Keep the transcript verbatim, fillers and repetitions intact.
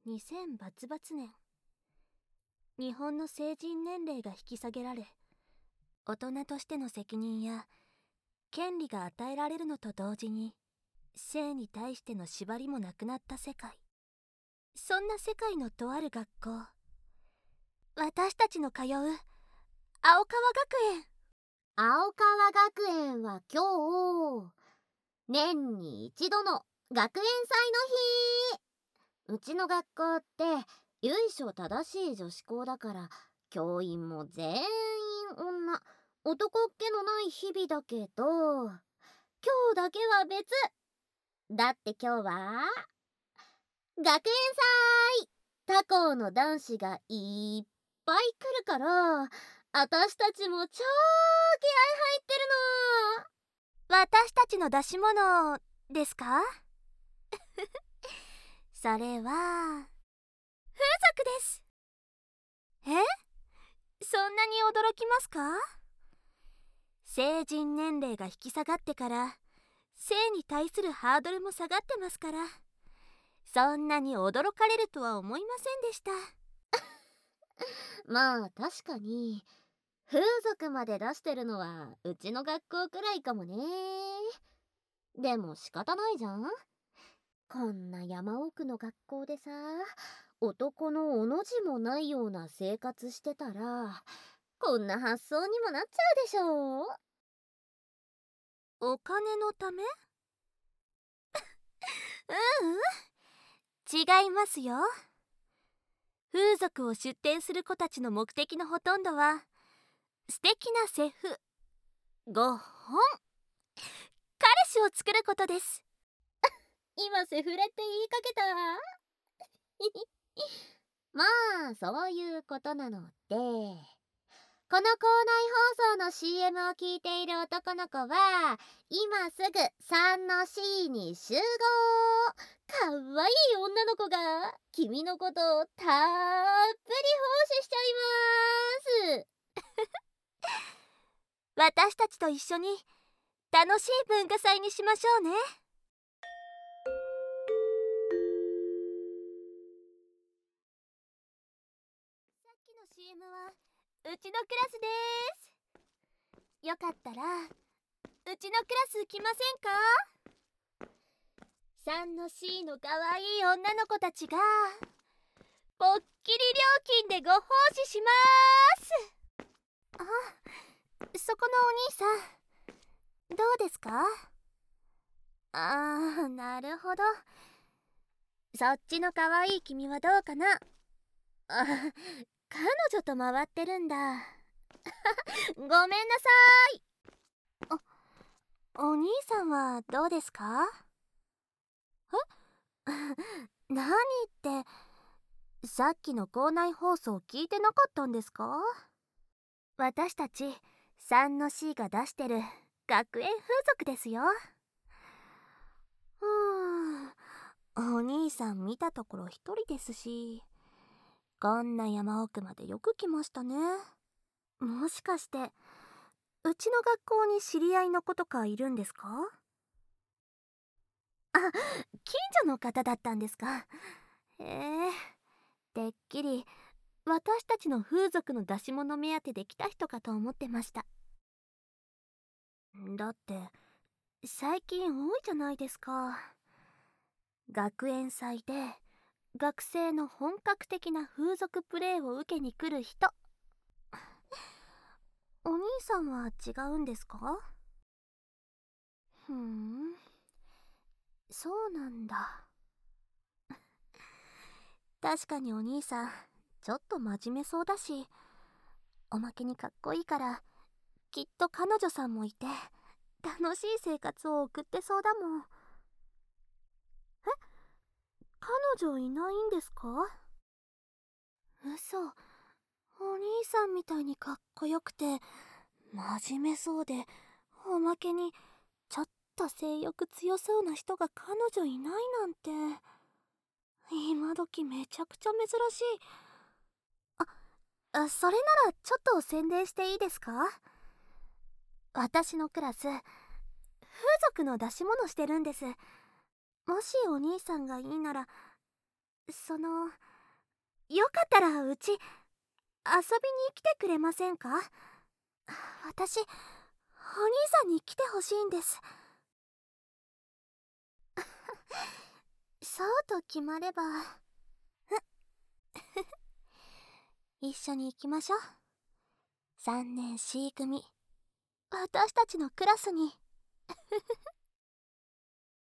にせんバツバツ年、日本の成人年齢が引き下げられ、大人としての責任や権利が与えられるのと同時に、性に対しての縛りもなくなった世界。そんな世界のとある学校、私たちの通う青川学園。 青川学園は今日、年に一度の学園祭の日。うちの学校って由緒正しい女子校だから、教員も全員女、男っ気のない日々だけど、今日だけは別。だって今日は学園祭。他校の男子がいっぱい来るから、私たちも超気合入ってるの。私たちの出し物ですか？それは風俗です。え？そんなに驚きますか？成人年齢が引き下がってから性に対するハードルも下がってますから、そんなに驚かれるとは思いませんでした。 まあ確かに風俗まで出してるのはうちの学校くらいかもね。でも仕方ないじゃん。こんな山奥の学校でさ、男のおの字もないような生活してたら、こんな発想にもなっちゃうでしょ。 お金のため？ううん違いますよ。風俗を出店する子たちの目的のほとんどは、素敵なセフ、ごほん、彼氏を作ることです。 今セフレって言いかけたまあそういうことなので、この校内放送の シーエム を聞いている男の子は今すぐさんの シー に集合。かわいい女の子が君のことをたっぷり奉仕しちゃいます。 私たちと一緒に楽しい文化祭にしましょうね。さっきの シーエム はうちのクラスです。よかったらうちのクラス来ませんか？ さん の シー のかわいい女の子たちがぽっきり料金でご奉仕しまーす。あ、そこのお兄さんどうですか？あー、なるほど。そっちのかわいい君はどうかな？あ、彼女と回ってるんだ。ごめんなさい。あ、お兄さんはどうですか？え？何って、さっきの校内放送聞いてなかったんですか？私たちさんの シー が出してる学園風俗ですよ。うーん、お兄さん見たところ一人ですし、こんな山奥までよく来ましたね。もしかしてうちの学校に知り合いの子とかいるんですか？あ、近所の方だったんですか。へえ、てっきり私たちの風俗の出し物目当てで来た人かと思ってました。だって最近多いじゃないですか。学園祭で学生の本格的な風俗プレイを受けに来る人。お兄さんは違うんですか？ふーん、そうなんだ。確かにお兄さんちょっと真面目そうだし、おまけにかっこいいから、きっと彼女さんもいて楽しい生活を送ってそうだもん。え？彼女いないんですか？嘘。お兄さんみたいにかっこよくて真面目そうで、おまけにちょっと性欲強そうな人が彼女いないなんて、今時めちゃくちゃ珍しい。あ、あそれならちょっと宣伝していいですか？私のクラス風俗の出し物してるんです。もしお兄さんがいいなら。 そのよかったらうち遊びに来てくれませんか？私お兄さんに来てほしいんです。そうと決まれば一緒に行きましょう。さんねん C 組、私たちのクラスに